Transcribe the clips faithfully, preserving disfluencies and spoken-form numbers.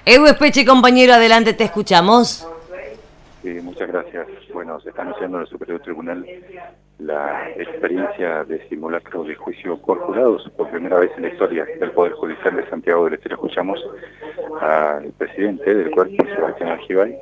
Evo Espeche, compañero, adelante, te escuchamos. Sí, muchas gracias. Bueno, se está anunciando en el Superior Tribunal la experiencia de simulacro de juicio por jurados por primera vez en la historia del Poder Judicial de Santiago del Estero. Escuchamos al presidente del cuerpo, Sebastián Argibay,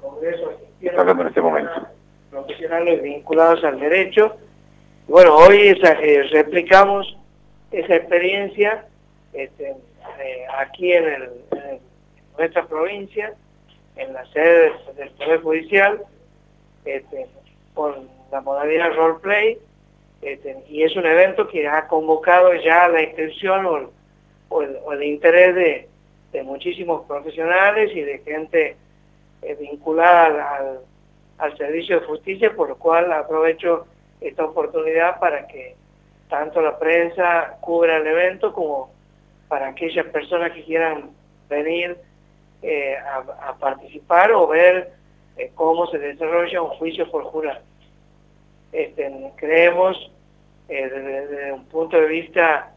que está hablando en este momento. Profesionales vinculados al derecho. Bueno, hoy esa, eh, replicamos esa experiencia este, eh, aquí en, el, en nuestra provincia, en la sede del, del Poder Judicial, este, con la modalidad roleplay, este, y es un evento que ha convocado ya la inscripción o el, o el, o el interés de, de muchísimos profesionales y de gente eh, vinculada al, al servicio de justicia, por lo cual aprovecho esta oportunidad para que tanto la prensa cubra el evento como para aquellas personas que quieran venir eh, a, a participar o ver eh, cómo se desarrolla un juicio por jurado. Este, creemos eh, desde, desde un punto de vista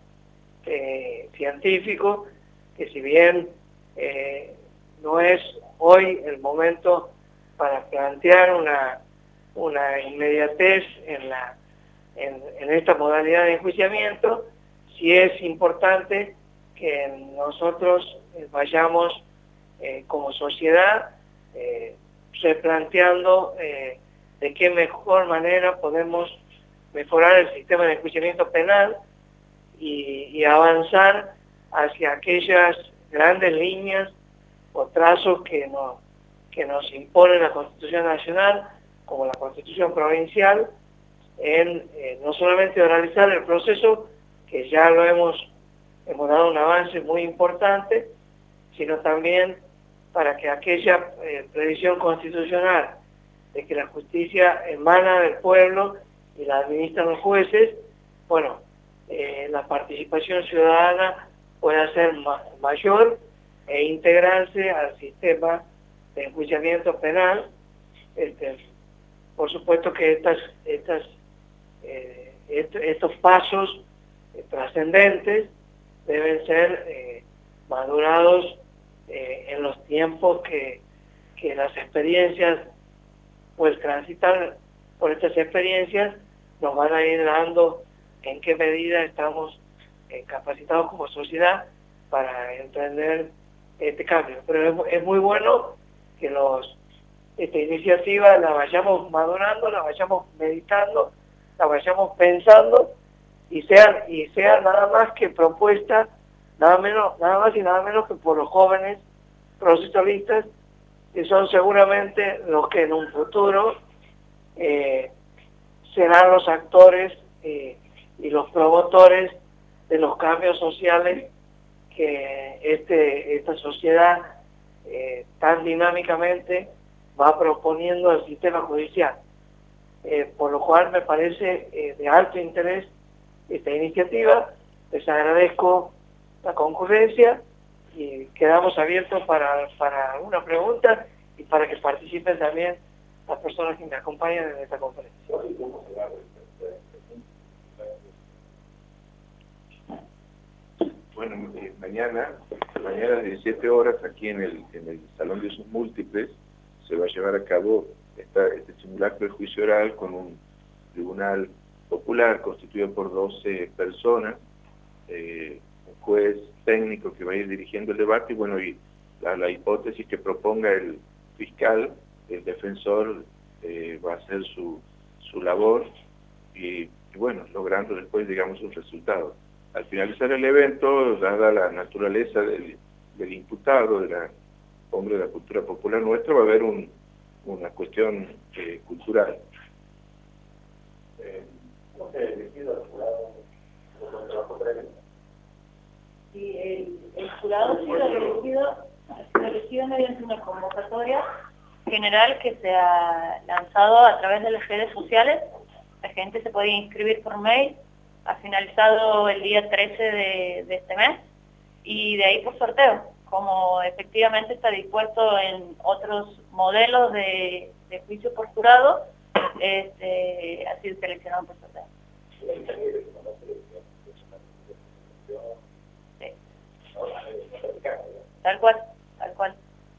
eh, científico que si bien eh, no es hoy el momento para plantear una, una inmediatez en, la, en, en esta modalidad de enjuiciamiento, sí es importante que nosotros eh, vayamos eh, como sociedad eh, replanteando eh, de qué mejor manera podemos mejorar el sistema de enjuiciamiento penal y, y avanzar hacia aquellas grandes líneas o trazos que nos, que nos impone la Constitución Nacional como la Constitución Provincial en eh, no solamente oralizar el proceso, que ya lo hemos, hemos dado un avance muy importante, sino también para que aquella eh, previsión constitucional de que la justicia emana del pueblo y la administran los jueces, bueno, eh, la participación ciudadana pueda ser ma mayor e integrarse al sistema de enjuiciamiento penal. Este, por supuesto que estas, estas, eh, est estos pasos eh, trascendentes deben ser eh, madurados eh, en los tiempos que, que las experiencias, pues transitar por estas experiencias, nos van a ir dando en qué medida estamos eh, capacitados como sociedad para entender este cambio. Pero es, es muy bueno que los esta iniciativa la vayamos madurando, la vayamos meditando, la vayamos pensando y sea, y sea nada más que propuesta, nada menos, nada más y nada menos que por los jóvenes procesalistas, que son seguramente los que en un futuro eh, serán los actores eh, y los promotores de los cambios sociales que este, esta sociedad eh, tan dinámicamente va proponiendo al sistema judicial. Eh, por lo cual me parece eh, de alto interés esta iniciativa. Les agradezco la concurrencia y quedamos abiertos para, para alguna pregunta y para que participen también las personas que me acompañan en esta conferencia. Bueno, eh, mañana, mañana a las diecisiete horas, aquí en el, en el Salón de Usos Múltiples, se va a llevar a cabo esta, este simulacro de juicio oral con un tribunal popular constituido por doce personas, eh, un juez técnico que va a ir dirigiendo el debate y bueno, y la, la hipótesis que proponga el fiscal, el defensor, eh, va a hacer su, su labor y, y bueno, logrando después, digamos, un resultado. Al finalizar el evento, dada la naturaleza del, del imputado, de la hombre de la cultura popular nuestra, va a haber un, una cuestión eh, cultural. Eh, ¿Cómo se ha elegido el jurado? ¿Cómo trabajo previo? Sí, el, el jurado ha sido elegido, ha sido elegido mediante una convocatoria general que se ha lanzado a través de las redes sociales. La gente se podía inscribir por mail. Ha finalizado el día trece de, de este mes y de ahí por sorteo. Como efectivamente está dispuesto en otros modelos de, de juicio por jurado, este, ha sido seleccionado por sorteo. Sí. Tal cual, tal cual.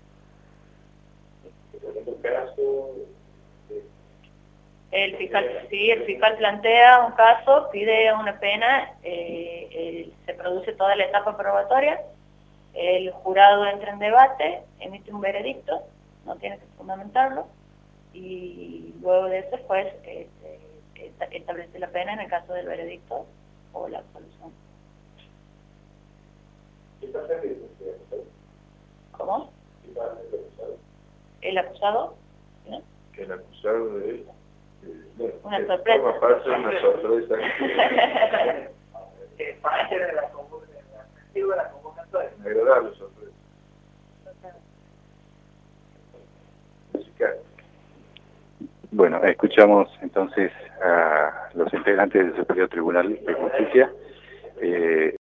El fiscal, sí, el fiscal plantea un caso, pide una pena, eh, el, se produce toda la etapa probatoria, el jurado entra en debate, emite un veredicto, no tiene que fundamentarlo, y luego de eso, pues, este, establece la pena en el caso del veredicto o la absolución. ¿Cómo? ¿El acusado? ¿No? El acusado de él. Bueno, una sorpresa. Forma parte de una sorpresa. Es parte de la convocatoria. Agradable sorpresa. Musical. Bueno, escuchamos entonces a los integrantes del Superior Tribunal de Justicia.